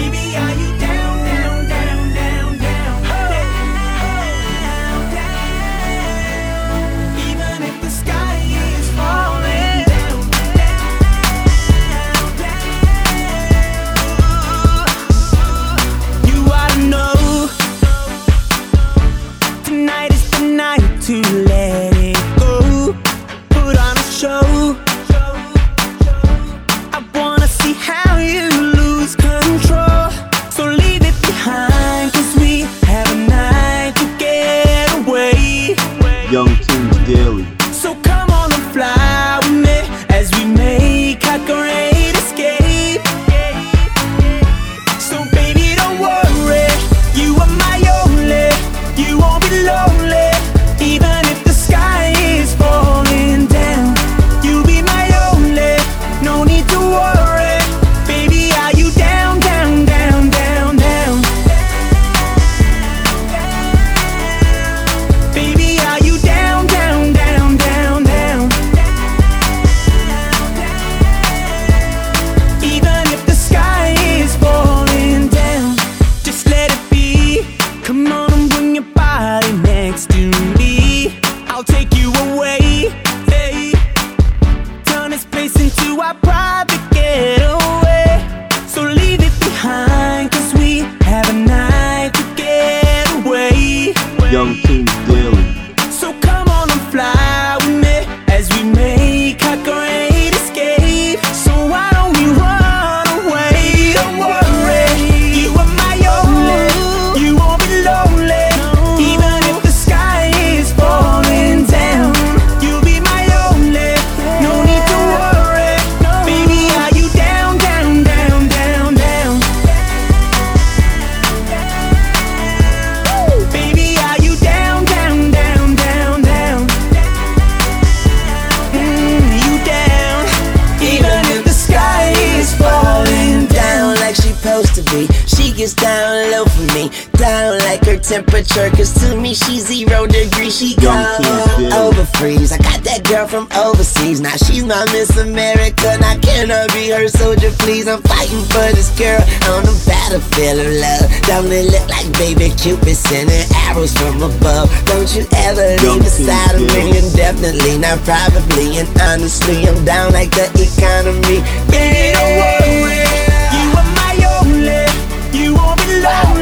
Baby, are you down, down, down, down, down, down, down? Even if the sky is falling down, down, down. You ought to know tonight is the night to let it go. Put on a show. I wanna see how you lose control. So leave it behind, 'cause we have a night to get away. Young Tunes Daily. So come on and fly with me as we make our great escape. So baby, don't worry, you are my only. You won't be lonely, even if the sky is falling down. You'll be my only, no need to worry. Baby, are you down, down, down, down, down? Baby, are you down, down, down, down, down? Even if the sky is falling down, just let it be. Come on and bring your body next to me. I'll take you away, hey. Turn this place into our private getaway. So leave it behind, 'cause we have a night to get away. Young Tunes Daily. So come on and fly with me as we make our great escape. So why don't we run away? Don't worry, you are my only. You won't be lonely, even if the sky is falling down. You'll be my only, no need to worry. Baby, are you down, down, down, down, down? Baby, are you down, down, down, down, down? You down, even if the sky is falling down like she supposed to be. She gets down low for me, down like her temperature, 'cause to me she's 0 degrees. She Young Tunes goes Daily. over freeze. I got that girl from overseas, now she's my Miss America. Now can I be her soldier, please? I'm fighting for this girl on the battlefield of love. Don't it look like baby Cupid sending arrows from above? Don't you ever Young leave the Tunes side of me, Daily. indefinitely, not probably, and honestly, I'm down like the economy. Baby, don't worry, you are my only. You won't be lonely.